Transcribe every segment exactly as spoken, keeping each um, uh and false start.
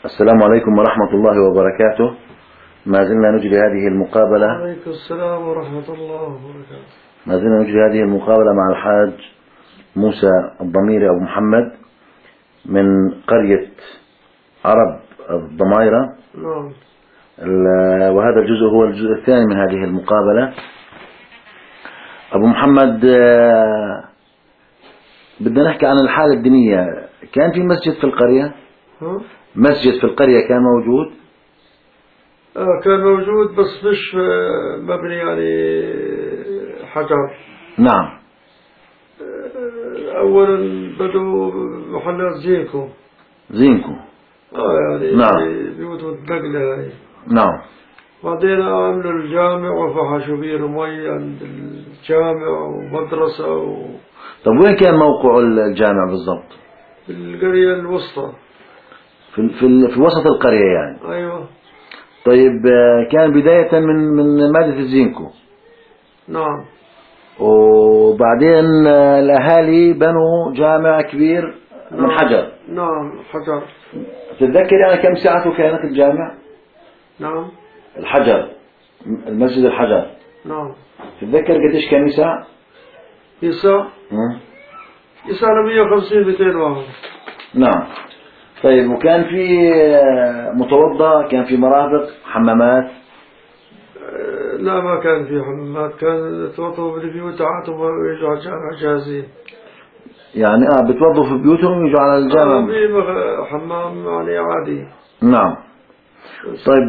السلام عليكم ورحمة الله وبركاته. ما زلنا نجري هذه المقابلة. وعليكم السلام ورحمة الله وبركاته. ما زلنا نجري هذه المقابلة مع الحاج موسى الضميري أبو محمد من قرية عرب الضمايرة. نعم. وهذا الجزء هو الجزء الثاني من هذه المقابلة. أبو محمد، بدنا نحكي عن الحالة الدينية. كان في مسجد في القرية؟ ها؟ مسجد في القرية كان موجود؟ آه كان موجود بس مش مبني يعني حجر. نعم. أولا بدوا محلات زينكو. زينكو. آه يعني نعم. بيوت النقلة هاي. نعم. بعدين عملوا الجامع وفحشوا بيه المي عند الجامع ومدرسة و... طب وين كان موقع الجامع بالضبط؟ في القرية الوسطى. في في في وسط القرية يعني. أيوة. طيب، كان بداية من من مادة الزينكو. نعم. وبعدين الأهالي بنوا جامع كبير من نعم. حجر. نعم حجر. تتذكر يعني كم ساعته كانت الجامع؟ نعم. الحجر، المسجد الحجر. نعم. تتذكر قديش كان يسع؟ يسع؟ يسع مية وخمسين مئتين واحد. نعم. طيب، وكان في متوضأ، كان في مرافق، حمامات؟ لا ما كان في حمامات، كان يتوضوا بالبيوت عادهم ويجوا على الجامع جاهزين. يعني اه بتوظفوا في بيوتهم ويجوا على الجامع؟ اه في حمام يعني عادي. نعم. طيب،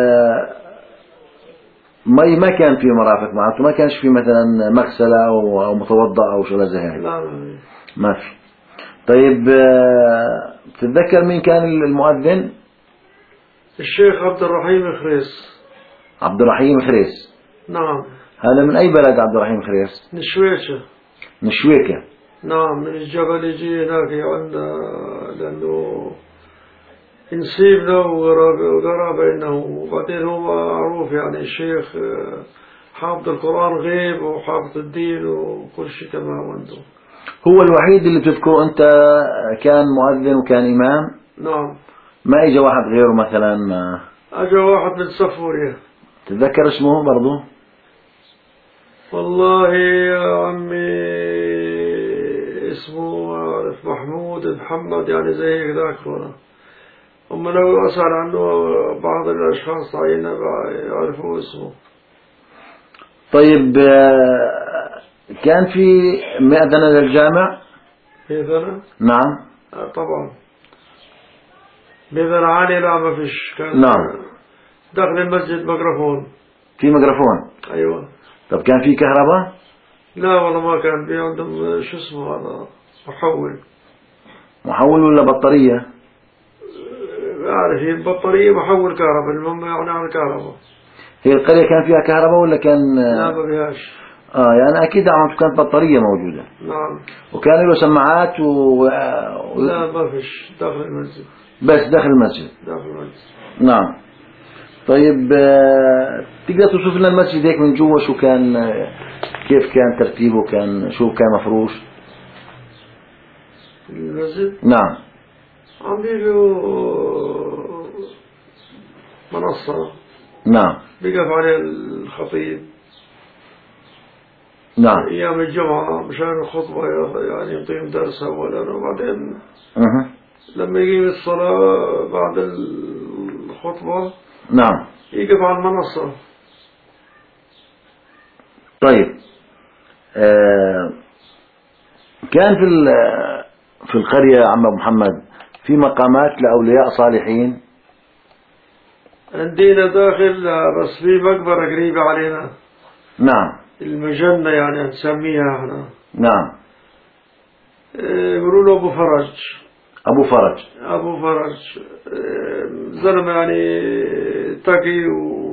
مي ما كان في مرافق معناته، ما كانش في مثلا مغسلة أو متوضأ أو شغلة زي هيك؟ لا ما في. طيب، تتذكر مين كان المؤذن؟ الشيخ عبد الرحيم خريس. عبد الرحيم خريس. نعم. هذا من أي بلد عبد الرحيم خريس؟ من شويكة. من شويكة. نعم، من الجبل يجي هناك عندنا لأنه نسيبنا وقرابة إنه. وبعدين هو معروف يعني الشيخ حافظ القرآن غيب وحافظ الدين وكل شيء تمام عنده. هو الوحيد اللي بتذكره أنت كان مؤذن وكان إمام؟ نعم. ما إجا واحد غيره مثلا؟ ما أجا واحد من صفوريا. تتذكر اسمه برضه؟ والله يا عمي اسمه عارف محمود محمد يعني زي هيك ذاكره. أما لو أسأل عنه بعض الأشخاص عينة يعرفوا اسمه. طيب، كان في مأذنة للجامع؟ مأذنة؟ نعم. آه طبعا. مأذنة عالية لا ما فيش. كان نعم. داخل المسجد ميكروفون. في ميكروفون؟ أيوة. طب كان في كهرباء؟ لا والله ما كان في عندهم شو اسمه هذا محول. محول ولا بطارية؟ أعرف هي البطارية محول كهرباء. المهم يعني على الكهرباء. هي القرية كان فيها كهرباء ولا كان؟ لا ما فيهاش. اه يعني اكيد عم كانت بطارية موجودة. نعم. وكان له سماعات و... و... لا ما فيش داخل المسجد. بس داخل المسجد. داخل المسجد. نعم. طيب، آه... تقدر توصف لنا المسجد هيك من جوا شو كان، كيف كان ترتيبه، كان شو كان مفروش؟ المسجد؟ نعم. عم بيجوا منصة. نعم. بيقف عليه الخطيب. نعم. أيام الجمعة مشان الخطبة يعني يقيم درس أولا وبعدين أه. لما يقيم الصلاة بعد الخطبة. نعم. يقف على المنصة. طيب، آه كان في في القرية عم أبو محمد في مقامات لأولياء صالحين؟ عندنا داخل بس في مقبرة قريبة علينا. نعم. المجنة يعني نسميها احنا. نعم. يقولوا له أبو فرج. أبو فرج. أبو فرج زلمة يعني تقي و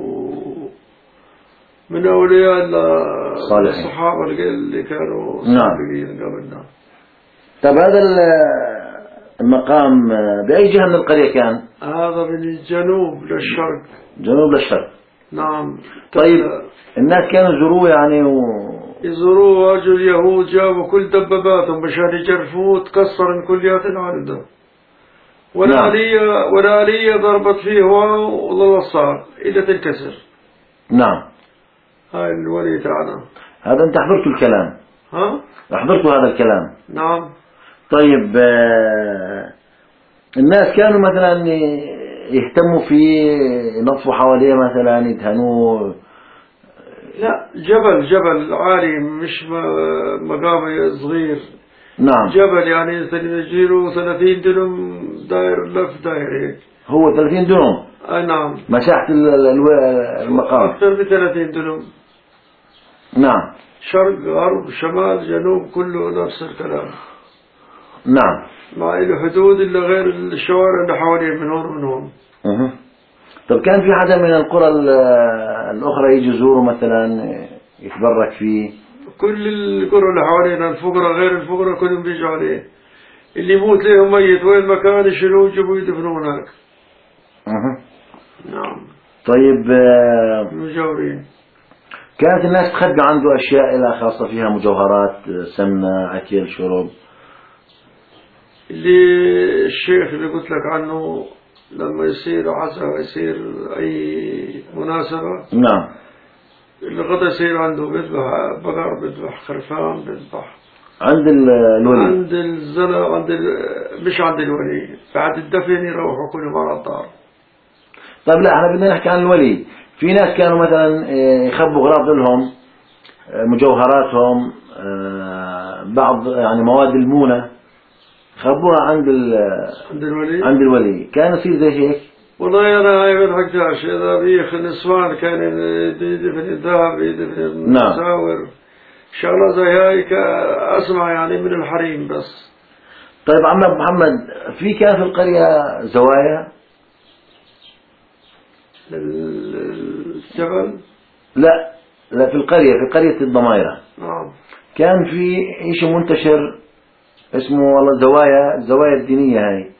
من أولياء الصحابة اللي كانوا صالحين قبلنا. طب هذا المقام بأي جهة من القرية كان؟ هذا من الجنوب للشرق. جنوب للشرق. نعم. طيب، الناس كانوا يزوروه يعني و... يزوروه. أجوا اليهود جابوا كل دباباتهم مشان يجرفوه تكسر كليات عنده. والآلية نعم. والآلية ضربت فيه واو وظل الصاد إذا تنكسر. نعم. هاي الولي تاعنا. هذا أنت حضرت الكلام؟ ها؟ حضرت هذا الكلام؟ نعم. طيب آه الناس كانوا مثلا يهتموا فيه، ينظفوا حواليه مثلا، يدهنوه؟ لا، جبل جبل عالي، مش مقام صغير. نعم. جبل يعني يجيله ثلاثين دنم داير لف داير هيك. هو ثلاثين دنم؟ أي نعم. مساحة المقام أكثر من ثلاثين دنم. نعم. شرق غرب شمال جنوب كله نفس الكلام. نعم. ما له حدود إلا غير الشوارع اللي حواليه من هون ومن هون. أه. طب كان في حدا من القرى الأخرى يجي يزوره مثلا يتبرك فيه؟ كل القرى اللي حوالينا الفقراء غير الفقراء كلهم بيجوا عليه. اللي يموت لهم ميت وين مكان يشيلوه يجيبوه يدفنوه هناك. أه. نعم. طيب مجاورين. كانت الناس تخبي عنده أشياء لها خاصة فيها مجوهرات، سمنة، أكل، شرب؟ اللي الشيخ اللي قلت لك عنه لما يصير عزاء يصير أي مناسبة. نعم. الغدا يصير عنده بيذبح بقر، بيذبح خرفان، بيذبح عند الولي، عند الزنا، عند مش عند الولي، بعد الدفن يروحوا كلهم على الدار. طيب لا، احنا بدنا نحكي عن الولي. في ناس كانوا مثلا يخبوا أغراض لهم، مجوهراتهم، بعض يعني مواد المونة خبوها عند عند الولي. عند الولي كان يصير زي هيك؟ والله أنا هاي ما حكيتش. إذا بيخ النسوان كان يدفن الذهب، يدفن المساور، شغلة زي هاي أسمع يعني من الحريم بس. طيب عم أبو محمد، في كان في القرية زوايا؟ الجبل؟ لا لا، في القرية، في قرية الضمايرة. نعم. كان في شيء منتشر اسمه والله زوايا، الزوايا الدينية هاي،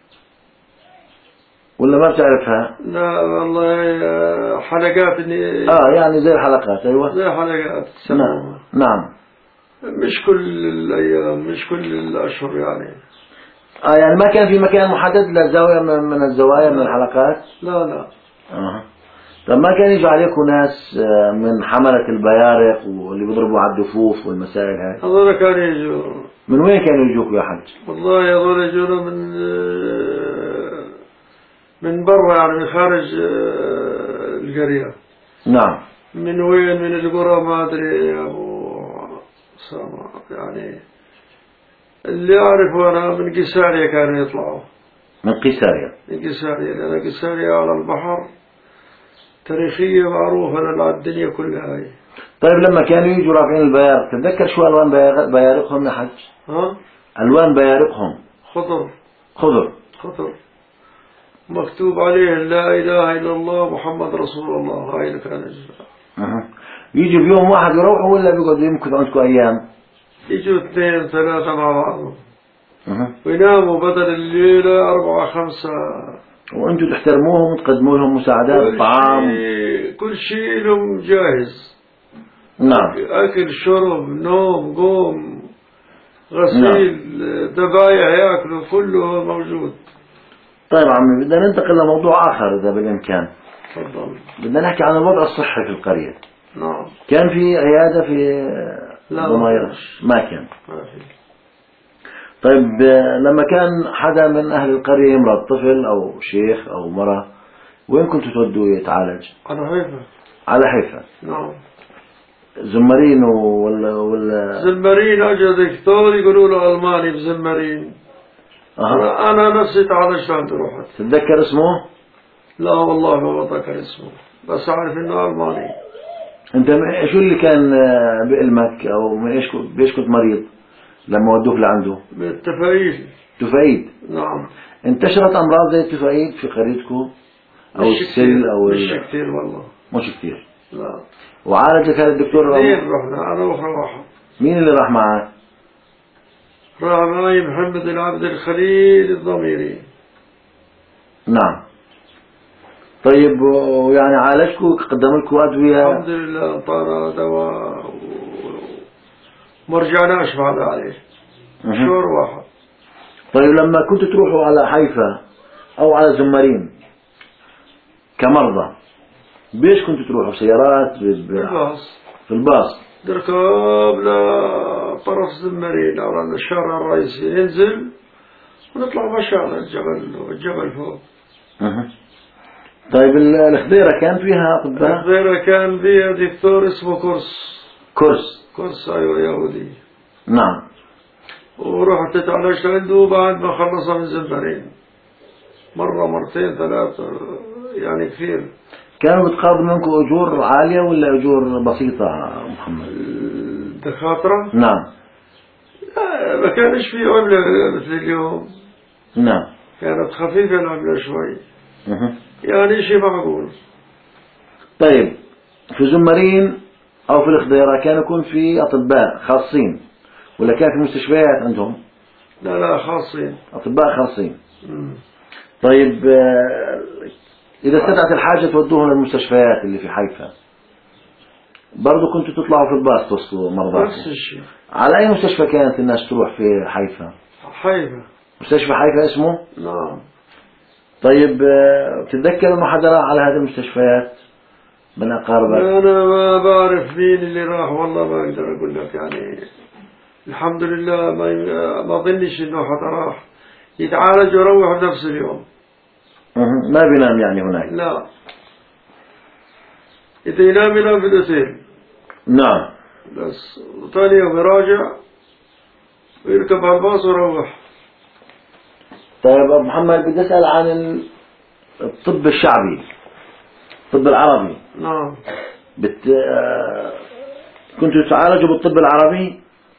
ولا ما بتعرفها؟ لا والله، حلقات إني اه يعني زي الحلقات. ايوه زي حلقات. نعم. نعم. مش كل الأيام، مش كل الأشهر يعني. اه يعني ما كان في مكان محدد لزاوية من الزوايا من الحلقات؟ لا لا. اه. طب ما كان يجوا عليكم ناس من حملة البيارق واللي بيضربوا على الدفوف والمسائل هاي؟ هذول كانوا يجوا. من وين كانوا يجوكوا يا حج؟ والله هذول يجونا من من برا يعني، من خارج القرية. نعم. من وين؟ من القرى ما أدري يا أبو سامع يعني. اللي أعرفه أنا من قيساريا كانوا يطلعوا. من قيساريا؟ من قيساريا، لأن قيساريا على البحر، تاريخية معروفة للدنيا كلها هاي. طيب لما كانوا يجوا رافعين البيارق، تتذكر شو ألوان بيارقهم يا حج؟ ها؟ ألوان بيارقهم؟ خضر. خضر. خضر مكتوب عليه لا إله إلا الله محمد رسول الله. هاي اللي كان أه. يجوا بيوم واحد يروحوا ولا بيقعدوا يمكثوا عندكم أيام؟ يجوا اثنين ثلاثة مع بعض. أه. ويناموا بدل الليلة أربعة خمسة. وأنتوا تحترموهم وتقدموا لهم مساعدات، طعام؟ شيء كل شيء لهم جاهز. نعم. أكل شرب نوم قوم غسيل. نعم. ذبايح يأكلوا كله موجود. طيب عمي، بدنا ننتقل لموضوع آخر إذا بالإمكان. تفضل. بدنا نحكي عن الوضع الصحي في القرية. نعم. كان في عيادة في ضمايرة؟ ما كان. ما في. طيب لما كان حدا من أهل القرية يمرض، طفل أو شيخ أو مرة، وين كنتوا تودوه يتعالج؟ على حيفا. على حيفا. نعم. زمرين ولا ولا زمرين. أجا دكتور يقولوا له ألماني بزمرين. أه. أنا نفسي تعالجت عنده روحت. تتذكر اسمه؟ لا والله ما بتذكر اسمه، بس أعرف إنه ألماني. أنت شو اللي كان بإلمك أو من إيش بإيش كنت مريض لما ودوك لعنده؟ بالتفايل. تفايد. نعم. انتشرت أمراض زي التفايد في قريتكم أو السل أو مش كثير والله. مش كثير. لا. وعالجك هذا الدكتور؟ اثنين رحنا أنا وأخرى واحد. مين اللي راح معك؟ راح معي محمد العبد الخليل الضميري. نعم. طيب ويعني عالجكم، قدم لكم أدوية؟ الحمد لله، أعطانا دواء وما رجعناش بعد عليه. شهر واحد. طيب لما كنتوا تروحوا على حيفا أو على زمارين كمرضى، بيش كنتوا تروحوا سيارات بالباص في الباص؟ نركب لطرف زمارين أو على الشارع الرئيسي، ينزل ونطلع مشي على الجبل الجبل فوق. أه. طيب الخضيرة كانت فيها أطباء؟ الخضيرة كان فيها دكتور اسمه كورس. كورس كورس أيوة يهودي. نعم. ورحت اتعالجت عنده بعد ما خلص من زمارين، مرة مرتين ثلاثة يعني كثير. كانوا بتقابلوا منكم أجور عالية ولا أجور بسيطة محمد؟ الدكاترة؟ نعم. ما كانش في عملة مثل اليوم. نعم. كانت خفيفة العملة شوي. أه. يعني شيء معقول. طيب في زمارين أو في الخضيرة كان يكون في أطباء خاصين ولا كان في مستشفيات عندهم؟ لا لا خاصين، أطباء خاصين. مم. طيب إذا استدعت الحاجة تودوهم للمستشفيات اللي في حيفا، برضو كنتوا تطلعوا في الباص توصلوا مرضاكم؟ نفس الشيء. على أي مستشفى كانت الناس تروح في حيفا؟ حيفا. مستشفى حيفا اسمه؟ نعم. طيب بتتذكر المحاضرة على هذه المستشفيات من أقاربك؟ أنا ما بعرف مين اللي راح، والله ما أقدر أقول لك يعني. الحمد لله ما ما ظنش إنه حدا راح يتعالج ويروح بنفس اليوم. ما بينام يعني هناك؟ لا، إذا ينام ينام في الأوتيل. نعم. بس وثاني يوم يراجع ويركب على الباص ويروح. طيب أبو محمد بدي أسأل عن الطب الشعبي، الطب العربي. نعم. بت... كنتوا تعالجوا بالطب العربي؟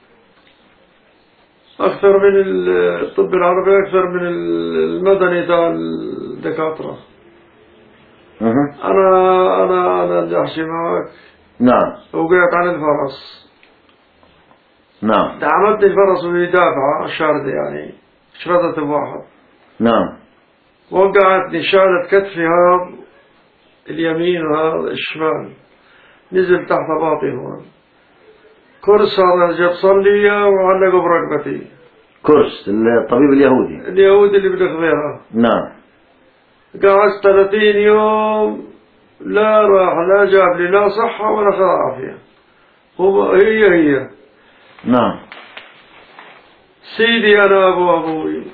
أكثر من الطب العربي، أكثر من المدني تاع الدكاترة. أه. أنا أنا أنا بدي أحكي معك. نعم. وقعت عن الفرس. نعم. تعاملت الفرس وهي دافعة الشاردة يعني شردت بواحد. نعم. وقعتني، شالت كتفي هذا اليمين وهذا الشمال، نزل تحت باطي هون. كرس هذا جاب صلي وعلقه برقبتي. كرس الطبيب اليهودي؟ اليهودي اللي بالخضيرة. نعم. قعدت ثلاثين يوم، لا راح لا جاب لي لا صحة ولا خذ عافية. هو هي هي. نعم. سيدي أنا أبو أبوي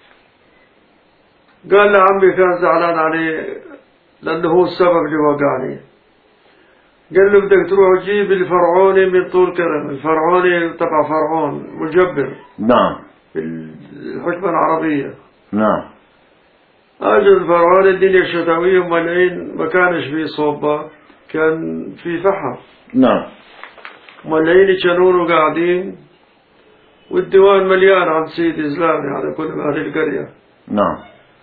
قال لي عمي كان زعلان عليه لأنه هو السبب اللي وقعني. قال له بدك تروح تجيب الفرعوني من طول كرم، الفرعوني تبع فرعون مجبر. نعم. في الحكمة العربية. نعم. أجل الفرعوني الدنيا الشتوية ملعين، ما كانش فيه صوبة، كان في فحم. نعم. ملعين يشنون وقاعدين، والديوان مليان عن سيد إسلام يعني كل أهل القرية. نعم.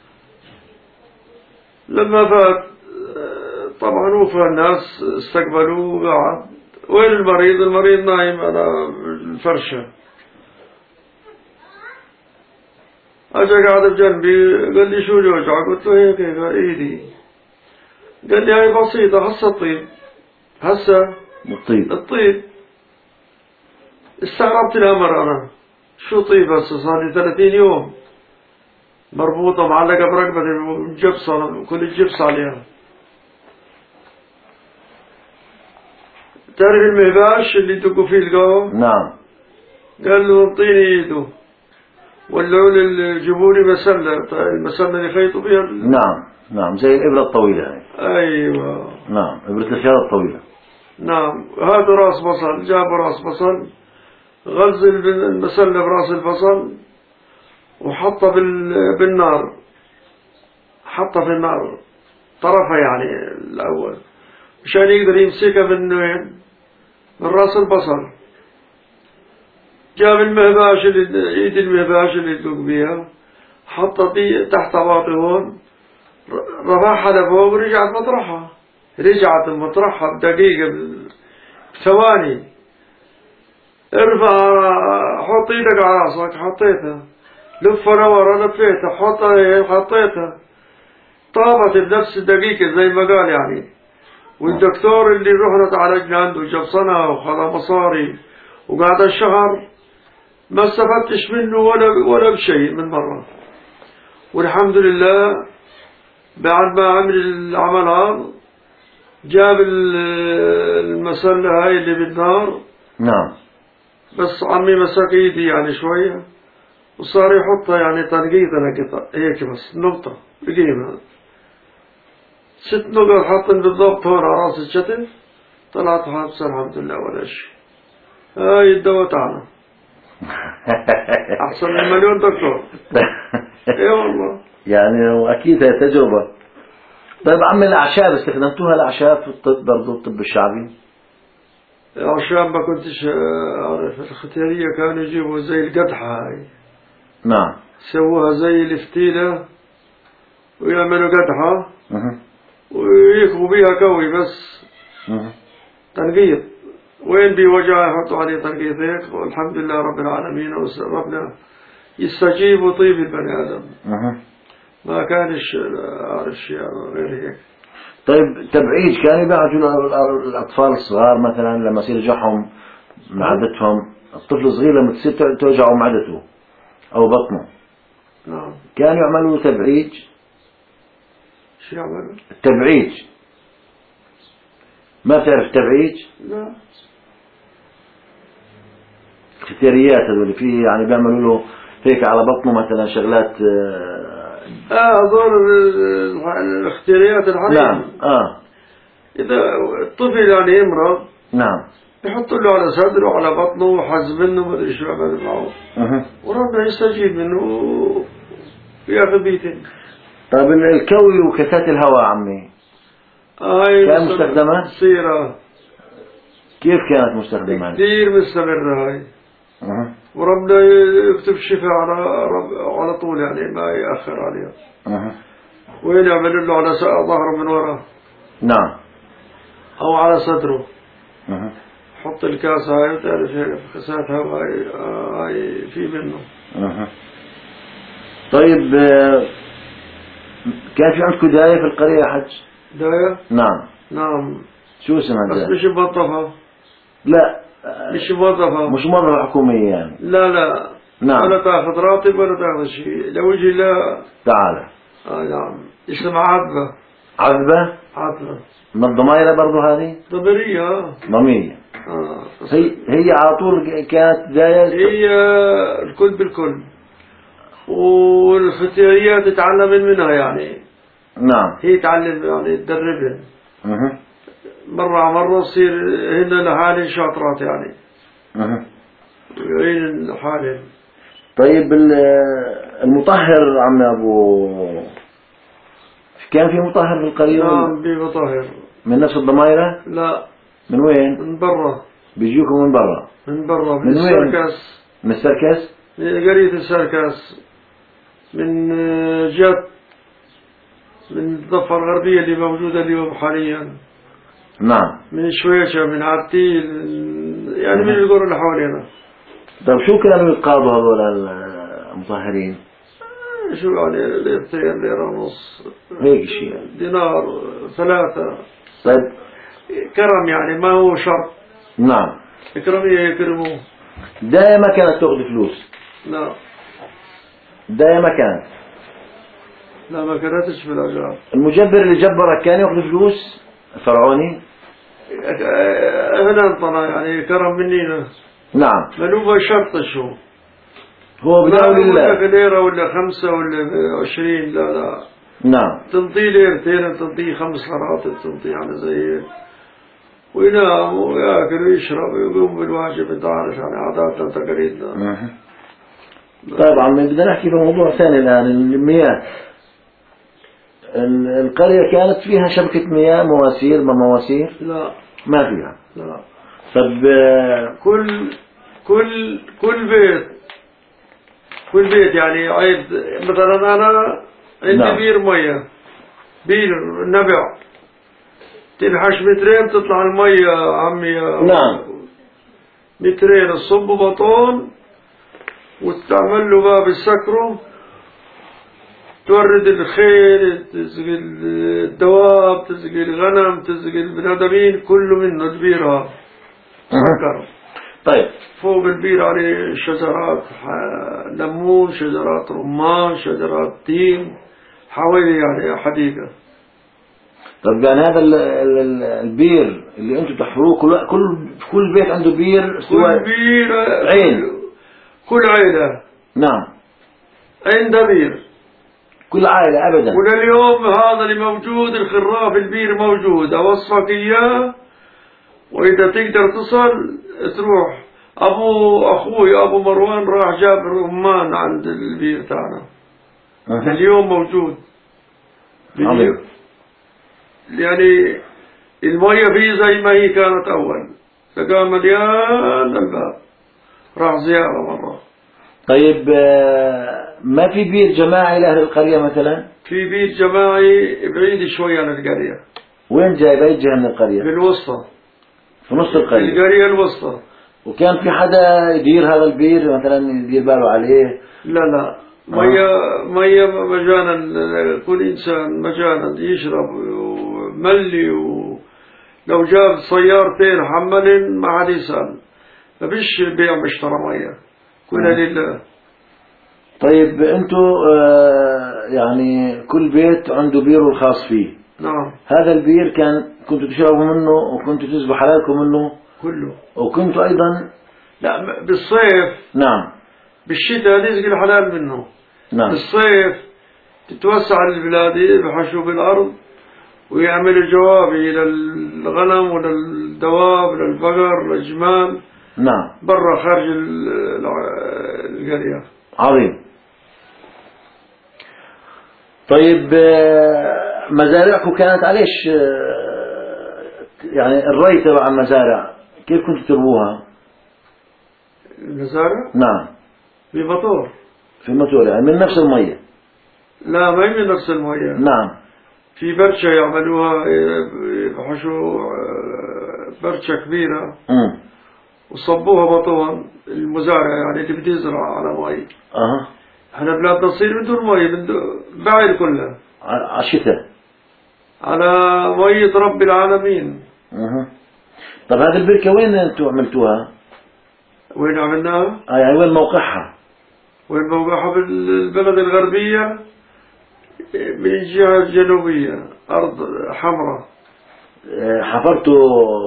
لما فات طبعا وفى الناس استقبلوه وقعد. وين المريض؟ المريض نايم على الفرشة. أجا قاعد بجنبي قال لي شو الوجع؟ قلت له هيك هيك ايدي. قال لي هاي بسيطة، هسه الطيب، هسه الطيب. الطيب. استغربت الأمر أنا، شو طيب هسه؟ صار لي ثلاثين يوم مربوطة معلقة برقبتي جبصة، كل الجبس عليها. تعرف المهباش اللي يدقوا فيه القهوة؟ نعم. قال له انطيني ايده، ولعوا لي جيبوا لي مسلة، المسلة اللي يخيطوا فيها. نعم. نعم زي الإبرة الطويلة هاي. أيوة. نعم إبرة الخياطة الطويلة. نعم. هذا راس بصل، جابوا راس بصل، غلز المسلة براس البصل وحطها بالنار، حطها في النار طرفها يعني الأول مشان يقدر يمسكها من وين؟ من راس البصل. جاب المهباش اللي ايد المهباش اللي يدق بيها، حطها تحت باطي هون، رفعها لفوق ورجعت مطرحها. رجعت مطرحها بدقيقة بثواني. ارفع، حط ايدك على راسك، حطيتها. لفها لورا، لفيتها، حطها، حطيتها. طابت بنفس الدقيقة زي ما قال يعني. والدكتور اللي رحنا تعالجنا عنده جاب سنة وخذ مصاري وقعد الشهر ما استفدتش منه ولا ولا بشيء من مرة. والحمد لله بعد ما عمل العمل هذا جاب المسلة هاي اللي بالنار. نعم. بس عمي مسك ايدي يعني شوية وصار يحطها يعني تنقيط نقطة هيك بس نقطة بقيمة ست نقط حطن بالضبط هون على راس الشتل. طلعت حابسة الحمد لله ولا شيء. هاي الدواء تاعنا أحسن من مليون دكتور. اي والله. يعني وأكيد هي تجربة. طيب عمي الأعشاب استخدمتوها الأعشاب في الطب برضو الطب الشعبي؟ عشان ما كنتش أعرف الختيارية كانوا يجيبوا زي القدحة هاي. نعم. سووها زي الفتيلة ويعملوا قدحة ويكبوا بيها كوي بس تنقيط. وين بيوجع يحطوا عليه تنقيط هيك والحمد لله رب العالمين ربنا يستجيب وطيب البني آدم. ما كانش أعرف شيء غير هيك. طيب تبعيج كانوا يبعجوا الأطفال الصغار مثلا لما يصير يجعهم معدتهم. الطفل الصغير لما تصير توجعه معدته أو بطنه. نعم. كانوا يعملوا تبعيج. شو يعملوا؟ التبعيج ما بتعرف التبعيج؟ لا. ختياريات هذول فيه يعني بيعملوا له هيك على بطنه مثلا شغلات. اه هذول الاختياريات الحريم. نعم. اه إذا الطفل يعني يمرض. نعم. يحطوا له على صدره وعلى بطنه وحز منه ما ادري شو يعمل معه. اها. وربنا يستجيب منه وياخذ بيتين. طيب الكوي وكاسات الهواء عمي. هاي كانت مستخدمة؟ سيرة. كيف كانت مستخدمة؟ كثير مستمرة هاي. اها. وربنا يكتب شفاء على على طول يعني ما يأخر عليها. اها. وين يعمل له على ظهره من وراه. نعم. أو على صدره. اها. حط الكاس هاي وتعرف هيك كاسات هاي هاي في منه. اها. طيب كان في عندكم داية في القرية يا حج؟ داية؟ نعم. نعم. شو اسمها بس داية؟ مش موظفة. لا. مش موظفة. مش موظفة حكومية يعني. لا لا. نعم. ولا تاخذ راتب ولا تاخذ شيء لو يجي لا. تعال. آه نعم. اسمها عذبة. عذبة؟ عذبة. من الضمايرة برضو هذه؟ ضميرية. ضمية. آه. هي هي على طول كانت داية. هي الكل بالكل. والختياريات تتعلم منها يعني. نعم. هي تعلم يعني تدربها. اها. مرة على مرة تصير هن لحالهم شاطرات يعني. اها. هن لحالهم. طيب المطهر عم أبو كان في مطهر في القرية؟ نعم في مطهر. من نفس الضمايرة؟ لا. من وين؟ من برا. بيجيكم من برا؟ من برا من, من السركس. من السركس؟ من قرية السركس. من جد. من الضفة الغربية اللي موجودة اليوم حاليا. نعم. من شويشة من عتيل يعني من القرى اللي حوالينا. طيب شو كانوا يقاضوا هذول المطهرين؟ شو يعني ليرتين ليرة ونص هيك شيء يعني. دينار ثلاثة. طيب كرم يعني ما هو شرط. نعم. إكرامية يكرموه. دايما ما كانت تأخذ فلوس. لا. دايما ما كانت. لا ما كانتش بالأجار. المجبر اللي جبرك كان يأخذ فلوس الفرعوني؟ هنا طلع يعني كرم منينا. نعم. ملوبة شرط شو. هو بداول الله. ولا ليرة ولا خمسة ولا عشرين لا لا. نعم. تنطي ليرتين تنطي خمس راتب تنطي يعني زي وينام وياكل ويشرب ويقوم بالواجب انت عارف يعني عاداتنا وتقاليدنا. طبعا بدنا نحكي في موضوع ثاني الآن المياه. القرية كانت فيها شبكة مياه مواسير ما مواسير؟ لا ما فيها. لا. طب كل كل كل بيت كل بيت يعني عيد مثلا أنا عندي نعم. بير مية بير نبع تنحش مترين تطلع المية عمي. نعم. مترين الصب بطون وتعمل له باب السكره تورد الخيل تسقي الدواب تسقي الغنم تسقي البنادمين كله منه البيرة سكر. طيب فوق البير عليه شجرات ليمون شجرات رمان شجرات تين حوالي يعني حديقة. طب يعني هذا ال- ال- ال- البير اللي انتم تحفروه كل كل كل بيت عنده بير كل سوى بير عين. كل عائلة نعم. عندها بير. كل عائلة أبدا. ولليوم هذا اللي موجود الخراف البير موجود أوصفك إياه، وإذا تقدر تصل تروح. أبو أخوي أبو مروان راح جاب رمان عند البير تاعنا. أه. اليوم موجود. عظيم. يعني المية فيه زي ما هي كانت أول، لقى مليان الباب. راح زيارة مرة. طيب آه، ما في بير جماعي لأهل القرية مثلا؟ في بير جماعي بعيد شوي عن القرية. وين جاي بأي جهة من القرية؟ بالوسطى. في نص القرية. القرية الوسطى. وكان في حدا يدير هذا البير مثلا يدير باله عليه؟ لا لا مية مية مجانا، كل إنسان مجانا يشرب وملي، ولو جاب سيارتين حمل ما حد يسأل، ما فيش بيع مشترى مية كلها لله. طيب انتوا آه يعني كل بيت عنده بيره الخاص فيه. نعم. هذا البير كان كنتوا تشربوا منه وكنتوا تسبوا حلالكم منه كله. وكنتوا ايضا. لا بالصيف. نعم. بالشتاء نسقي الحلال منه. نعم. بالصيف تتوسع البلاد بحشو بالأرض ويعمل جوابي للغنم وللدواب للبقر للجمال. نعم. برا خارج القرية. عظيم. طيب آه، مزارعكم كانت عليش آه، يعني الري تبع المزارع كيف كنتوا ترووها؟ المزارع؟ نعم. بمطور. في الموتور يعني من نفس المية؟ لا ما هي من نفس المية. نعم. في برشة يعملوها بحشو برشة كبيرة. امم وصبوها بطون المزارع يعني اللي بده يزرع على مي. اها. احنا بلادنا تصير من دون مي، من دون بعيد كلها على الشتاء على مية رب العالمين. اها. طب هذه البركة وين انتوا عملتوها؟ وين عملناها؟ آه يعني وين موقعها؟ وين موقعها؟ بالبلد الغربية من الجهة الجنوبية، أرض حمراء. آه حفرتوا؟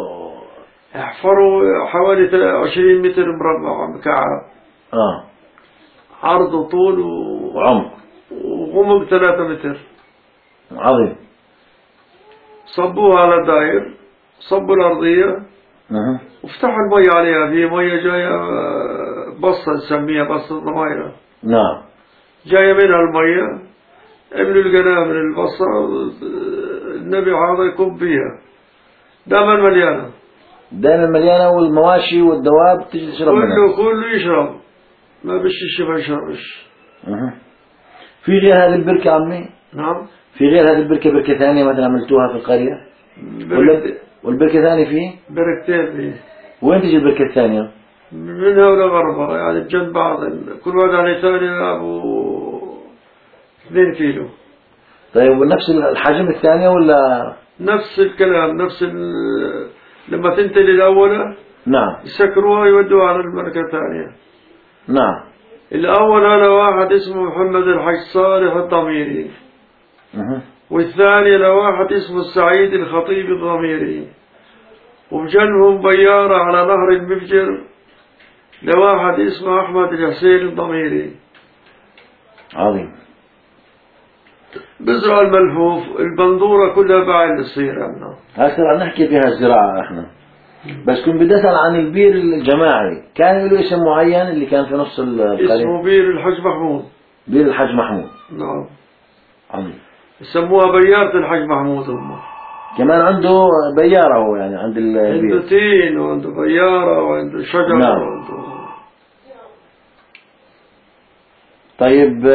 احفروا حوالي عشرين متر مربع مكعب. اه. عرض وطول وعمق وغمق ثلاثة متر. عظيم. صبوها على داير، صبوا الأرضية. اها. وافتحوا المية عليها، في مية جاية بصة نسميها بصة ضمايرة. نعم. جاية منها المية، عملوا القناة من البصة، النبي هذا يكب بيها دائما مليانة. دائما مليانة والمواشي والدواب تجي تشرب منها. كله كله يشرب، ما بش يشرب ما يشربش. اها. في غير هذه البركة عمي؟ نعم. في غير هذه البركة بركة ثانية مثلا عملتوها في القرية؟ ولا والبركة ثانية فيه؟ بركتين فيه. وين تجي البركة الثانية؟ من هنا غربة يعني بجنب بعض، كل واحد على ثاني أبو اثنين كيلو. طيب ونفس الحجم الثانية ولا؟ نفس الكلام، نفس ال... لما تنتهي الأولى نعم. يسكروها يودوها على المركة الثانية. نعم. الأول هذا واحد اسمه محمد الحج صالح الضميري. أه. والثاني لواحد اسمه السعيد الخطيب الضميري. وبجنبهم بيارة على نهر المفجر لواحد اسمه أحمد الحسين الضميري. عظيم. بزرع الملفوف، البندورة كلها بعد تصير عندنا. هسه عم نحكي فيها الزراعة احنا، بس كنت بدي أسأل عن البير الجماعي، كان له اسم معين اللي كان في نص القرية؟ اسمه بير الحج محمود. بير الحج محمود. نعم. عظيم. يسموها بيارة الحج محمود هم. كمان عنده بيارة هو يعني عند البير؟ عنده تين وعنده بيارة وعنده شجر. نعم. وعنده. طيب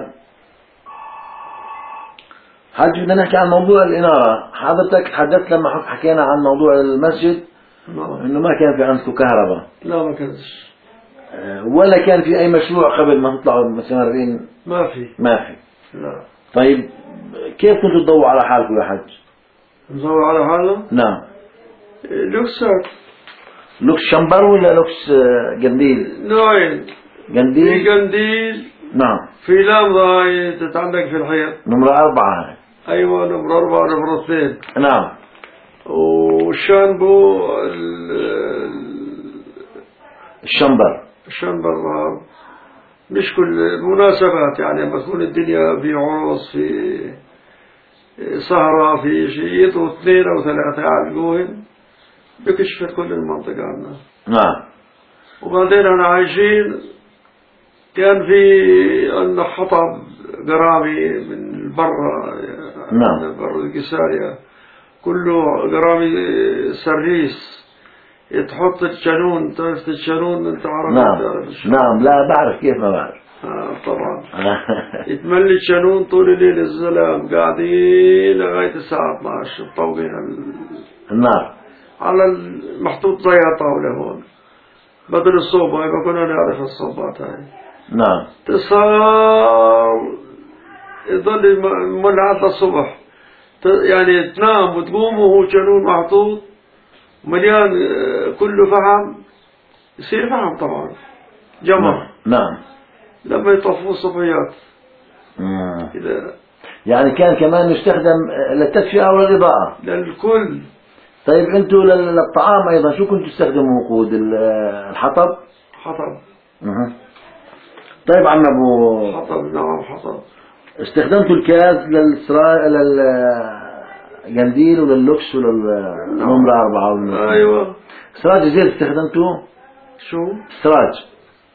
حاج بدنا نحكي عن موضوع الإنارة. حضرتك تحدثت لما حكينا عن موضوع المسجد. نعم. إنه ما كان في عندكم كهرباء. لا ما كانش. ولا كان في أي مشروع قبل ما تطلعوا مستمرين؟ ما في. ما في. لا. طيب كيف كنتوا تضووا على حالكم يا حج؟ نضوي على حالنا؟ نعم. لوكسات. لوكس شمبر ولا لوكس قنديل؟ نوعين. قنديل. في قنديل. نعم. في لمضة هاي تتعلق في الحيط. نمرة أربعة هاي. أيوة نمرة أربعة نمرة اثنين. نعم. والشانبو الشنبر. الشنبر نعم. مش كل مناسبات يعني لما تكون الدنيا في عرس في سهرة في شيء يطوا اثنين أو ثلاثة يعلقوهن بكشف كل المنطقة عنا. نعم. وبعدين أنا عايشين كان في أن حطب قرامي من برا. نعم. من برا القسارية كله قرامي سريس يتحط الشنون. تعرف الشنون انت عربي؟ نعم. نعم لا بعرف كيف ما بعرف. آه طبعا. يتملي الشنون طول الليل الزلام قاعدين لغاية الساعة اثني عشر مطوقين النار على المحطوط زي طاولة هون بدل الصوبة. ما كنا نعرف الصوبات هاي. نعم. تصار يضل مولع الصبح يعني تنام وتقوم وهو شنون محطوط مليان كله فحم. يصير فحم طبعا جمر. نعم. لما يطفوا الصبيات كذا يعني كان كمان يستخدم للتدفئة وللإضاءة للكل. طيب انتوا للطعام ايضا شو كنتوا تستخدموا وقود؟ الحطب. حطب. اها. طيب عم ابو حطب. نعم حطب. استخدمتوا الكاز للسرا للقنديل ولللوكس وللنمرة أربعة ولا ايوه. سراج زيت استخدمتوه؟ شو؟ سراج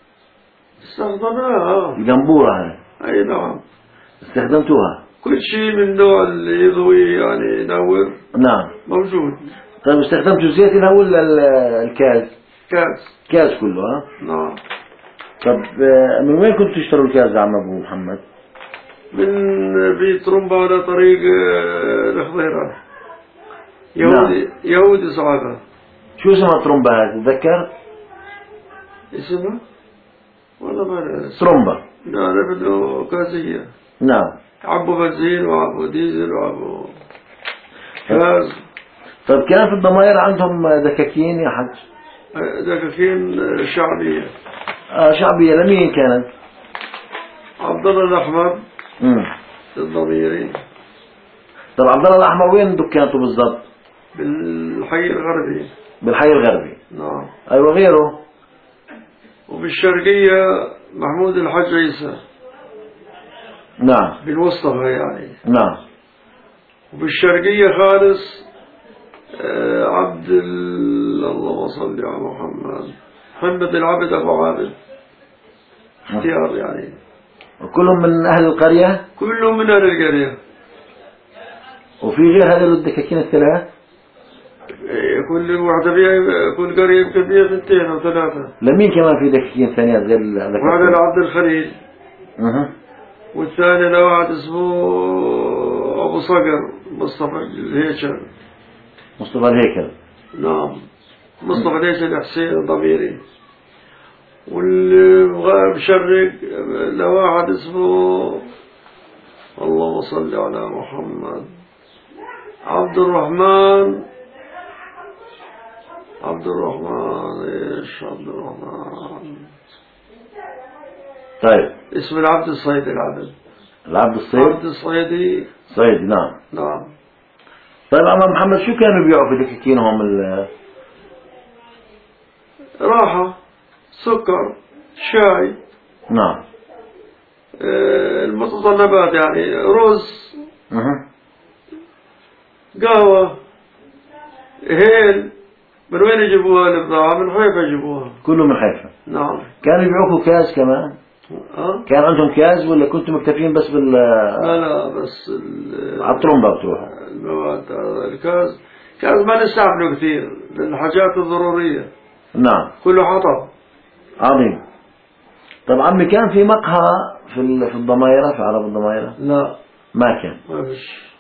استخدمناها. القنبورة هاي. اي نعم. استخدمتوها؟ كل شيء من نوع اللي يضوي يعني ينور. نعم. موجود. طيب استخدمتوا زيت اللي هو الكاز؟ كاز. كاز كله ها؟ نعم. طب من وين كنتوا تشتروا الكاز يا عم ابو محمد؟ من في طرمبة على طريق الخضيرة. يهودي. نعم. يهودي صعبة. شو اسمها طرمبة هذه تذكر؟ اسمها؟ والله ما أعرف. طرمبة. لا أنا بدو كاسية. نعم. عبوا بنزين وعبوا ديزل وعبوا غاز. طيب كان في الضمائر عندهم دكاكين يا حج؟ دكاكين شعبية. آه شعبية. لمين كانت؟ عبد الله الأحمر. امم الضميري. طب عبد الله الأحمر وين دكانته بالضبط؟ بالحي الغربي. بالحي الغربي. نعم. أيوة غيره؟ وبالشرقية محمود الحج عيسى. نعم. بالوسطى يعني. نعم. وبالشرقية خالص آه عبد اللهم صل على محمد محمد العبد أبو عابد. اختيار يعني. وكلهم من أهل القرية؟ كلهم من أهل القرية. وفي غير هذول الدكاكين الثلاث؟ كل واحدة فيها كل قرية يمكن فيها اثنتين أو ثلاثة. لمين كمان في دكاكين ثانية غير هذا؟ وهذا لعبد الخليل. اها. والثاني لواحد اسمه أبو صقر مصطفى الهيكل. مصطفى الهيكل. نعم. مصطفى الهيكل حسين الضميري. واللي مشرق لواحد اسمه اللهم صل على محمد عبد الرحمن. عبد الرحمن ايش عبد الرحمن؟ طيب اسم العبد الصيدي. العبد العبد الصيد. عبد الصيدي. صيد. نعم. نعم. طيب عم محمد شو كانوا يبيعوا في دكاكينهم؟ راحة سكر شاي. نعم. المتطلبات يعني رز. اها. قهوة هيل. من وين يجيبوها البضاعة؟ من حيفا يجيبوها. كله من حيفا. نعم. كانوا يبيعوكوا كاز كمان؟ أه؟ كان عندهم كاز ولا كنتم مكتفين بس بال لا لا بس على الطرمبة بتروحوا؟ المواد الكاز كاز ما نستعمله كثير للحاجات الضرورية. نعم. كله حطب. عظيم. طب عمي كان في مقهى في في الضمايرة في عرب الضمايرة؟ لا ما كان. ما فيش.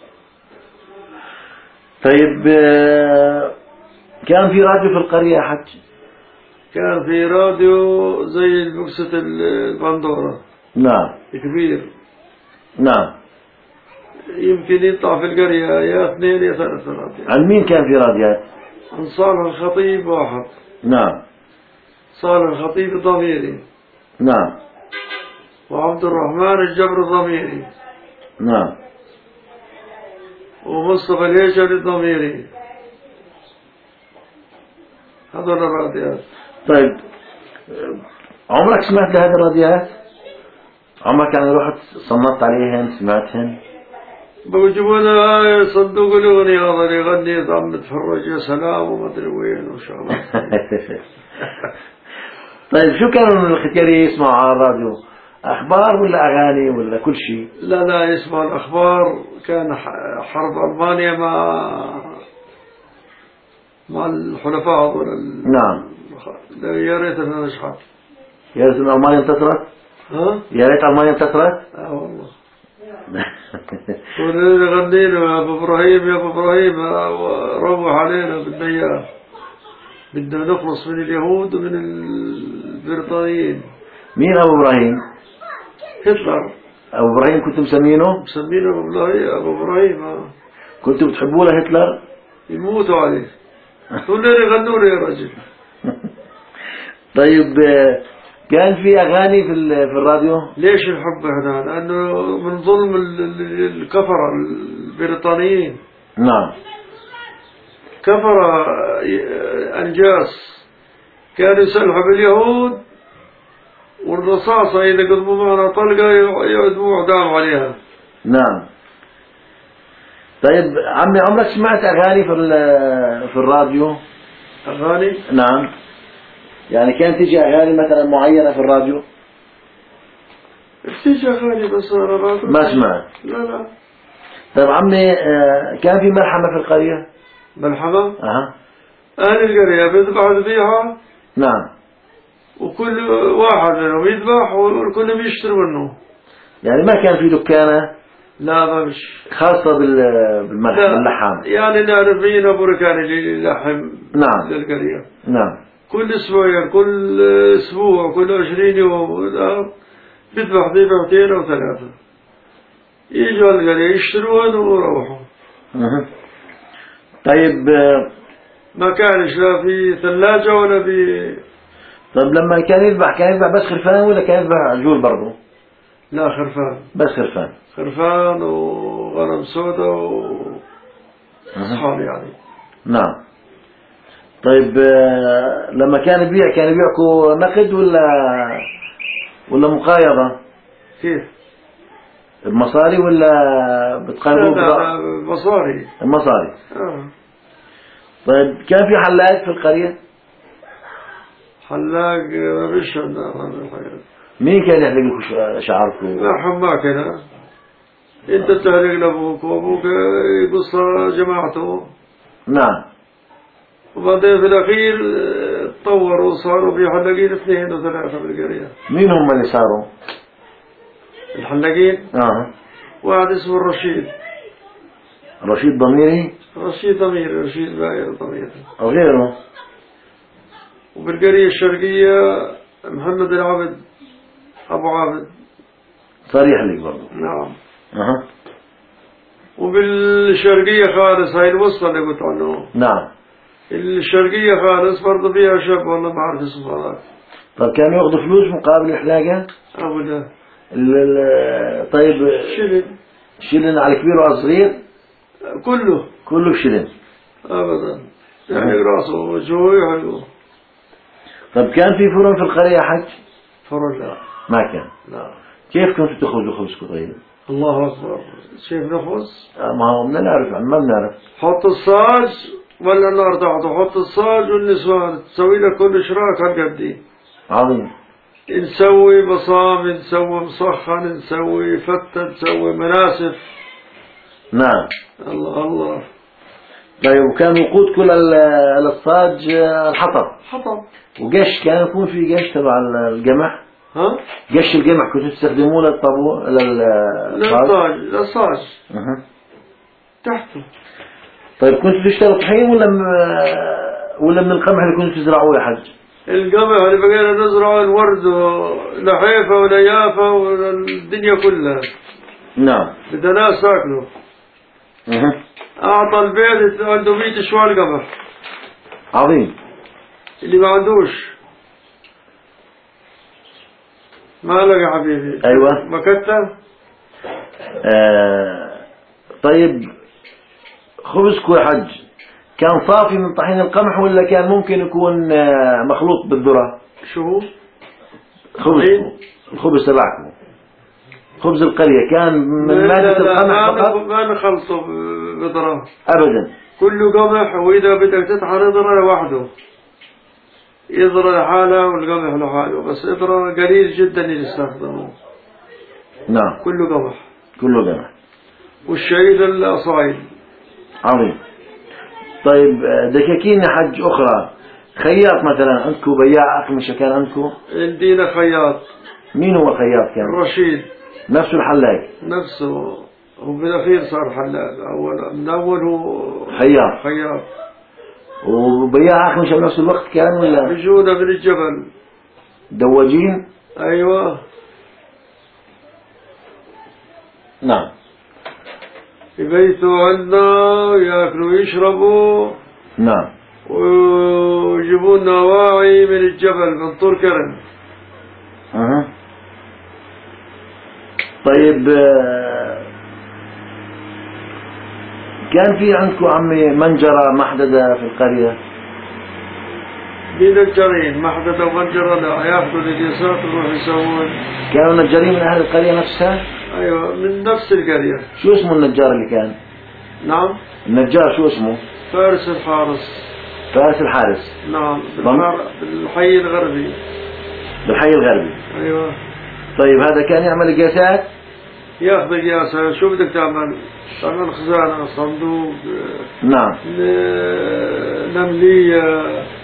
طيب كان في راديو في القرية يا حج؟ كان في راديو زي بوكسة البندورة. نعم. كبير. نعم. يمكن يطلع في القرية يا اثنين يا ثلاثة راديو. عن مين كان في راديات؟ عن صالح الخطيب واحد. نعم. صالح الخطيب الضميري. نعم. وعبد الرحمن الجبر الضميري. نعم. ومصطفى الهيجري الضميري. هذول الراديات. طيب عمرك سمعت لهذه الراديات؟ عمرك يعني رحت صنفت عليهن سمعتهن؟ بوجبونا صندوق الأغنية هذا اللي يغني عم تفرج يا سلام وما أدري وين وإن شاء الله. طيب شو كانوا الختياري يسمعوا على الراديو؟ أخبار ولا أغاني ولا كل شيء؟ لا لا يسمع الأخبار. كان حرب ألمانيا مع مع الحلفاء هذول. نعم. يا ريت أننا نشحت. يا ريت أن ألمانيا انتصرت؟ ها؟ يا ريت ألمانيا انتصرت؟ آه والله. ونغنينا يا أبو إبراهيم يا أبو إبراهيم روح علينا بدنا إياه. بدنا نخلص من اليهود ومن البريطانيين. مين أبو إبراهيم؟ هتلر. أبو إبراهيم كنتم مسمينه؟ مسمينه أبو إبراهيم. أبو إبراهيم آه. كنتم بتحبوا له هتلر؟ يموتوا عليه. كلنا يغنوا له يا رجل. طيب كان في أغاني في في الراديو؟ ليش الحب هنا؟ لأنه من ظلم الكفرة البريطانيين. نعم. كفرة أنجاس كانوا يسلحوا باليهود والرصاصة إذا قدموا معنا طلقة يعدموا إعدام عليها. نعم. طيب عمي عمرك سمعت أغاني في في الراديو؟ أغاني؟ نعم. يعني كانت تيجي أغاني مثلا معينة في الراديو؟ تيجي أغاني بس أنا ما سمعت. لا لا. طيب عمي كان في ملحمة في القرية؟ ملحمة؟ أها. أهل القرية بيذبح ذبيحة. نعم. وكل واحد منهم يذبح والكل بيشتري منه. يعني ما كان في دكانة؟ لا ما مش خاصة بالملحم اللحام. يعني نعرف مين أبو ركان اللي يلحم. نعم. للقرية. نعم. كل أسبوع كل أسبوع كل عشرين يوم بيذبح ذبيحتين أو ثلاثة. يجوا القرية يشترون ويروحوا. أه. طيب ما كانش لا في ثلاجة ولا في. طيب لما كان يذبح كان يذبح بس خرفان ولا كان يذبح عجول برضه؟ لا خرفان. بس خرفان. خرفان وغنم سودا وصحاب يعني. نعم. طيب لما كان يبيع كان يبيعكم نقد ولا ولا مقايضة؟ كيف؟ بمصاري ولا بتقربوا؟ لا لا مصاري. المصاري. آه. طيب كان في حلاق في القرية؟ حلاق ما فيش عندنا. مين كان يحلق لكم شعركم؟ لا حماك هنا. انت تحلق لابوك وابوك يقص جماعته. نعم. وبعدين في الأخير تطوروا وصاروا في حلاقين اثنين وثلاثة بالقرية. مين هم اللي صاروا؟ الحلاقين؟ اه. واحد اسمه الرشيد. رشيد ضميري؟ رشيد ضميري. رشيد باير ضميري. أو غيره؟ وبالقرية الشرقية محمد العبد أبو عابد. صار يحلق برضه. نعم. اها. وبالشرقية خالص هاي الوسطى اللي قلت عنه. نعم. الشرقية خالص برضه فيها شاب والله ما أعرف اسمه هذاك. طيب كانوا ياخذوا فلوس مقابل الحلاقة؟ أبدا. طيب شلن. شلن على الكبير وعلى الصغير؟ كله. كله شلن. أبدا. يعني راسه وجهه يحلقه. طيب كان في فرن في القرية حج؟ فرن لا. ما كان. لا. كيف كنتوا تخرجوا خبزكم طيب؟ الله أكبر. شايف نخبز؟ ما هو بدنا نعرف ما بنعرف. حط الصاج ولا النار تحته. حط الصاج والنسوان تسوي لك كل شراك هالقد. عظيم. نسوي بصام نسوي مصخن نسوي فتة نسوي مناسف. نعم. الله الله. طيب وكان وقود كل الصاج الحطب. حطب. وقش كان يكون في قش تبع القمح؟ ها؟ قش القمح كنتوا تستخدموه للطابو للصاج للصاج. أه. تحته. طيب كنتوا تشتروا طحين ولا م... ولا من القمح اللي كنتوا تزرعوه يا حج؟ القمح اللي بقينا نزرعه الورد ولحيفة وليافة والدنيا كلها. نعم. بدنا ناس تاكله. أه. أعطى البيت عنده مية شوال قمح. عظيم. اللي ما عندوش مالك يا حبيبي؟ أيوة. مكتب. آه طيب خبزكم يا حج كان صافي من طحين القمح ولا كان ممكن يكون آه مخلوط بالذرة؟ شو؟ خبزكم الخبز تبعكم خبز القرية كان من مادة القمح فقط؟ ما نخلطه بذرة أبدا، كله قمح، وإذا بدك تطحن ذرة لوحده يذرة لحاله والقمح لحاله، بس ذرة قليل جدا يستخدمه. نعم كله قمح. كله قمح. والشعير الأصايل. عظيم. طيب دكاكين حج أخرى، خياط مثلا عندكم، بياع أقمشة كان عندكم؟ عندنا خياط. مين هو خياط كان؟ رشيد. نفسه الحلاق؟ نفسه، هو بالأخير صار حلاق، أول من أول هو خياط. خياط. وبياع أقمشة بنفس الوقت كان ولا؟ بيجونا من الجبل. دواجين؟ أيوة. نعم. يبيتوا عندنا ياكلوا ويشربوا. نعم. ويجيبوا لنا واعي من الجبل من طور كرم. أه. طيب كان في عندكم عمي منجرة محددة في القرية؟ مين نجارين؟ محددة ومنجرة لا، ياخذوا اليسار يروحوا يسوون. كانوا نجارين من أهل القرية نفسها؟ أيوة من نفس القرية. شو اسمه النجار اللي كان؟ نعم. النجار شو اسمه؟ فارس الحارس. فارس الحارس. نعم بالحي الغربي. بالحي الغربي. أيوة. طيب هذا كان يعمل قياسات؟ ياخذ قياسات. شو بدك تعمل؟ تعمل خزانة، صندوق. نعم. نملية،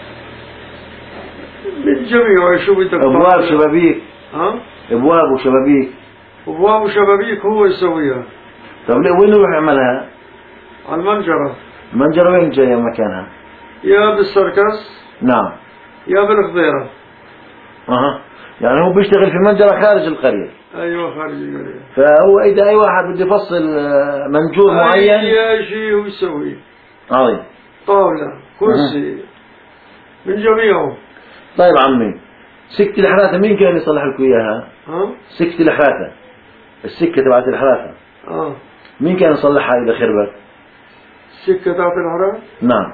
من جميع. شو بدك؟ أبواب، شبابيك. ها؟ أبواب وشبابيك. أبواب وشبابيك هو يسويها. طيب وين يروح يعملها؟ على المنجرة. المنجرة وين جاية مكانها؟ يا بالسركس. نعم. يا بالخضيرة. أها. يعني هو بيشتغل في منجرة خارج القرية. أيوة خارج القرية. فهو إذا أي واحد بده يفصل منجور معين أي شيء هو يسوي. عظيم. طاولة، كرسي، من جميعه. طيب عمي سكة الحراثة مين كان يصلح لكم إياها؟ ها؟ سكة الحراثة، السكة تبعت الحراثة. آه. مين كان يصلحها إذا خربت؟ السكة تاعت الحراثة؟ نعم.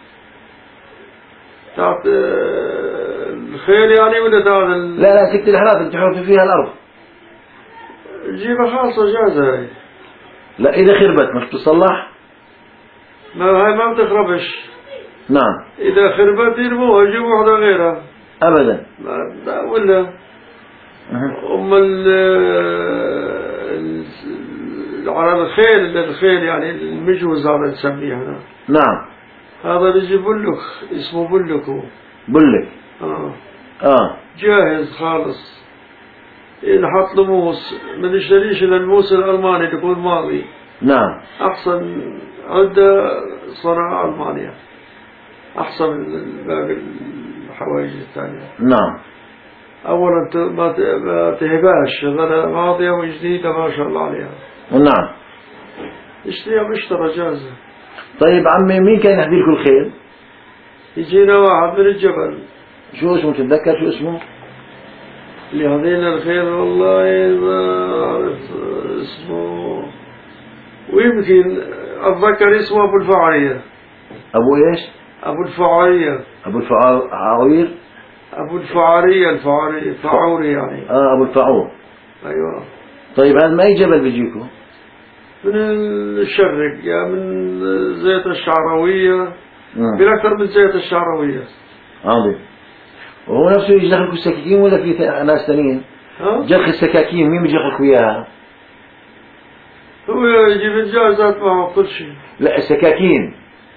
تاعت الخيل يعني ولا تاعت ال... لا لا سكة الحراثة اللي تحط فيها الأرض. جيبها خاصة جاهزة هاي. لا إذا خربت مش تصلح؟ ما هاي ما بتخربش. نعم. إذا خربت يرموها يجيبوا واحدة غيرها. أبدا. لا ولا. أم ال على الخيل، الخيل يعني المجوز هذا نسميه هنا. نعم. هذا بيجي بلك، اسمه بلك هو. بلك. آه. آه. جاهز خالص. نحط له موس، ما نشتريش الا الموس الألماني تكون ماضي. نعم. أحسن عدة صناعة ألمانيا. أحسن من باقي الحوايج الثانية. نعم. أولا ما تهباش، غدا ماضية وجديدة ما شاء الله عليها. نعم. اشتريها مشترى جاهزة. طيب عمي مين كان يهدي لكم الخيل؟ يجينا واحد من الجبل. شو اسمه تتذكر شو اسمه؟ اللي يهدينا الخيل والله ما أعرف اسمه، ويمكن أتذكر اسمه أبو الفعارية. أبو إيش؟ أبو الفعارية. أبو الفعاوير؟ أبو الفعارية. الفعارية فعوري يعني. آه أبو الفعور. أيوة. طيب هذا ما أي جبل بيجيكم؟ من الشرق، يا من زيت الشعراوية. بالأكثر من زيت الشعراوية. عظيم. وهو نفسه يجي يدخلكم السكاكين ولا في ناس ثانيين؟ جرخ السكاكين مين بيجي يدخلكم إياها؟ هو يجيب الجاهزات معه كل شيء. لا السكاكين.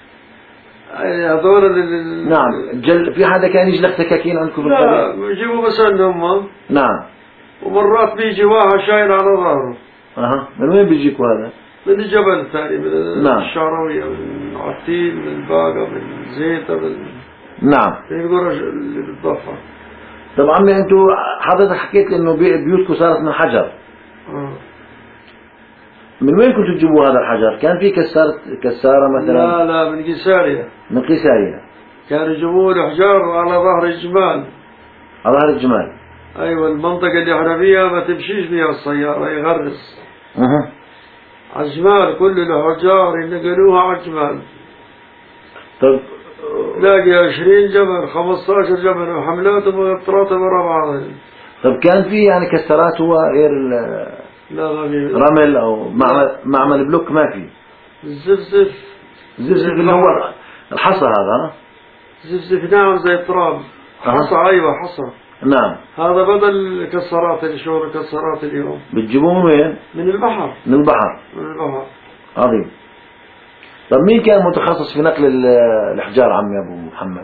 هذول ال... نعم. جل في حدا كان يجلخ سكاكين عندكم في القرية؟ لا بيجيبوا بس هم. نعم. ومرات بيجي واحد شايل على ظهره. أها. من وين بيجيكوا هذا؟ من الجبل الثاني، من نعم. الشعراوية، من عتيل، من الباقة، من زيتة، من نعم. من القرى اللي بالضفة. طب عمي انتوا حضرتك حكيت لي انه بيوتكم صارت من حجر. آه. من وين كنتوا تجيبوا هذا الحجر؟ كان في كسارة كسارة مثلا؟ لا لا من قيسارية. من قيسارية. كانوا يجيبوا الحجار على ظهر الجمال. على ظهر الجمال. أيوة المنطقة اللي احنا فيها ما تمشيش فيها السيارة، يغرس. أه. عجمال كل الحجار ينقلوها عجمال. طب تلاقي عشرين جمل خمسطعش جمل وحملاتهم وطراتهم ورا بعضهم. طب كان في يعني كسرات هو غير لا ما في رمل أو معمل, معمل بلوك ما في؟ الزفزف. الزفزف اللي هو الحصى هذا. زفزف نعم زي التراب. حصى أيوة حصى. نعم. هذا بدل الكسرات اللي شغل الكسرات اليوم. بتجيبوه من وين؟ من البحر. من البحر. من البحر. عظيم. طب مين كان متخصص في نقل الأحجار عمي أبو محمد؟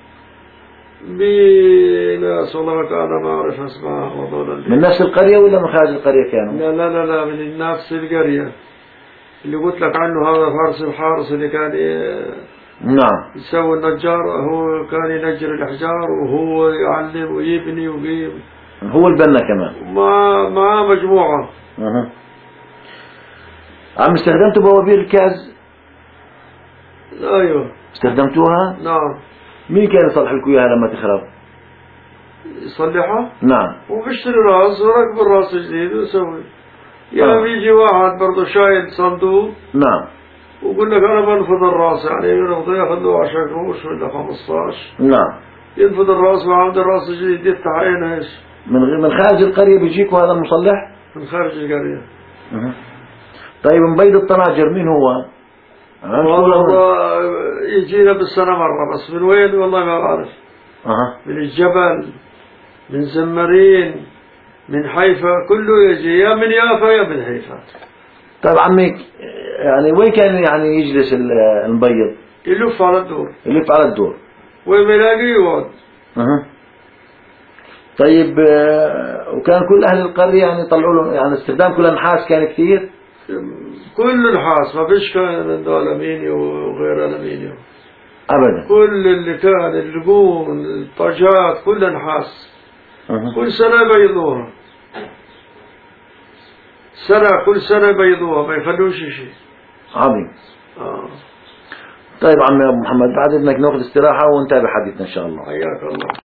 بناس والله أنا ما أعرف أسماء. من نفس القرية ولا من خارج القرية كانوا؟ لا لا لا لا من نفس القرية اللي قلت لك عنه هذا فارس الحارس اللي كان نعم يسوي النجار، هو كان ينجر الأحجار وهو يعلم ويبني ويقيم. هو البنا كمان مع مع مجموعة. أه. عم استخدمتوا بوابير الكاز؟ أيوه استخدمتوها؟ نعم. مين كان يصلح لكم إياها لما تخرب؟ يصلحها؟ نعم. وبيشتري راس وركب الراس جديد ويسوي. يا يعني بيجي واحد برضه شايل صندوق. نعم. ويقول لك أنا بنفض الراس، يعني ينفض ياخذ له عشرة قروش ولا خمسطعش. نعم. ينفض الراس وعند الراس الجديد يفتح عينه ايش؟ من من خارج القرية بيجيكوا هذا المصلح؟ من خارج القرية. أه. طيب مبيض الطناجر مين هو؟ والله يجينا بالسنة مرة، بس من وين والله ما بعرف. أه. من الجبل، من زمرين، من حيفا، كله يجي يا من يافا يا من حيفا. طيب عمي يعني وين كان يعني يجلس المبيض؟ يلف على الدور. يلف على الدور. وين يلاقي يقعد. أه. طيب وكان كل أهل القرية يعني يطلعوا له يعني استخدام كل النحاس كان كثير؟ كل النحاس ما فيش كان عنده ألمنيوم وغير ألمنيوم أبدا. كل اللي كان اللقون الطاجات كل نحاس. أه. كل سنة بيضوها سنة كل سنة بيضوها ما يخلوش شيء. عظيم. آه. طيب عمي أبو محمد بعد إذنك نأخذ استراحة ونتابع حديثنا إن شاء الله. حياك الله.